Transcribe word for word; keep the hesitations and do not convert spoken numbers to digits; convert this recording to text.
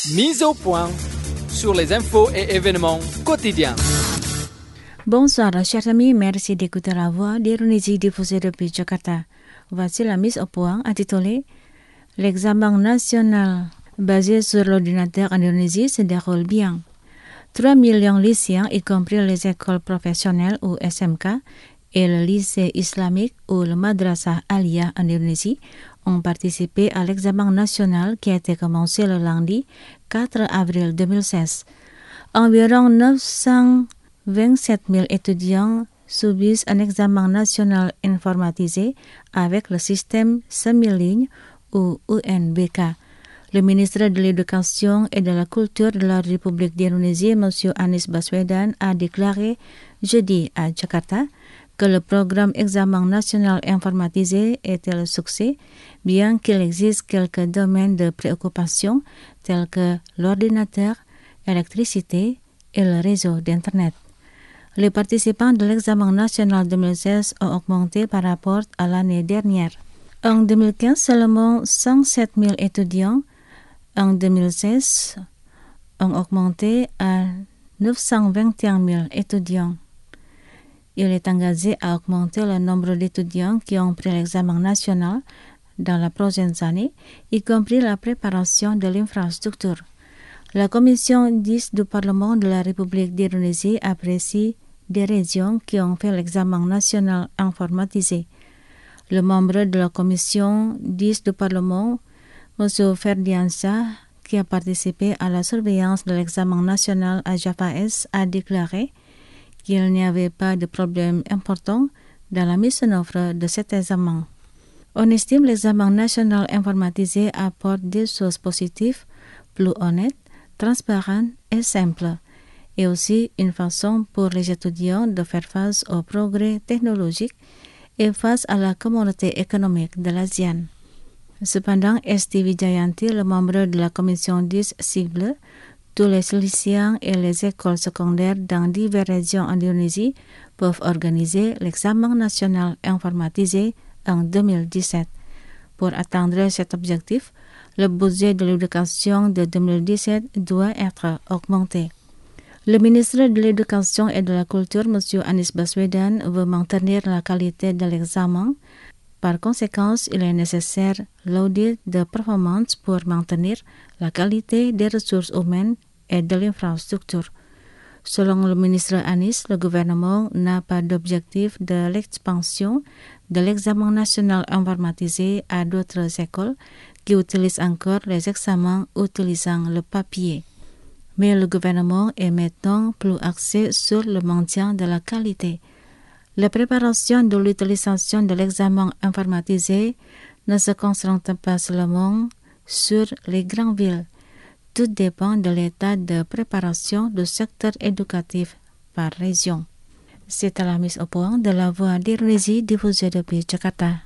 Mise au point sur les infos et événements quotidiens. Bonsoir, chers amis, merci d'écouter la voix d'Indonésie diffusée depuis Jakarta. Voici la mise au point intitulée L'examen national basé sur l'ordinateur en Indonésie se déroule bien. trois millions de lycéens, y compris les écoles professionnelles ou S M K, et le lycée islamique ou le madrasah aliyah en Indonésie, ont participé à l'examen national qui a été commencé le lundi quatre avril deux mille seize. Environ neuf cent vingt-sept mille étudiants subissent un examen national informatisé avec le système semi-ligne ou U N B K. Le ministre de l'Éducation et de la Culture de la République d'Indonésie, M. Anies Baswedan, a déclaré jeudi à Jakarta que le programme examen national informatisé était un succès, bien qu'il existe quelques domaines de préoccupation tels que l'ordinateur, l'électricité et le réseau d'Internet. Les participants de l'examen national deux mille seize ont augmenté par rapport à l'année dernière. En deux mille quinze, seulement cent sept mille étudiants. En deux mille seize, ont augmenté à neuf cent vingt et un mille étudiants. Il est engagé à augmenter le nombre d'étudiants qui ont pris l'examen national dans les prochaines années, y compris la préparation de l'infrastructure. La commission dix du Parlement de la République d'Indonésie apprécie des régions qui ont fait l'examen national informatisé. Le membre de la commission dix du Parlement, M. Ferdiansyah, qui a participé à la surveillance de l'examen national à Java Est, a déclaré qu'il n'y avait pas de problème important dans la mise en œuvre de cet examen. On estime l'examen national informatisé apporte des choses positives, plus honnêtes, transparentes et simples, et aussi une façon pour les étudiants de faire face au progrès technologique et face à la communauté économique de l'ASEAN. Cependant, Esti Wijayanti, le membre de la commission dix, cible tous les lycéens et les écoles secondaires dans diverses régions en Indonésie peuvent organiser l'examen national informatisé en deux mille dix-sept. Pour atteindre cet objectif, le budget de l'éducation de deux mille dix-sept doit être augmenté. Le ministre de l'Éducation et de la Culture, M. Anies Baswedan, veut maintenir la qualité de l'examen. Par conséquent, il est nécessaire l'audit de performance pour maintenir la qualité des ressources humaines et de l'infrastructure. Selon le ministre Anies, le gouvernement n'a pas d'objectif de l'expansion de l'examen national informatisé à d'autres écoles qui utilisent encore les examens utilisant le papier. Mais le gouvernement est maintenant plus axé sur le maintien de la qualité. La préparation de l'utilisation de l'examen informatisé ne se concentre pas seulement sur les grandes villes. Tout dépend de l'état de préparation du secteur éducatif par région. C'est à la mise au point de la voix d'Indonésie diffusée depuis Jakarta.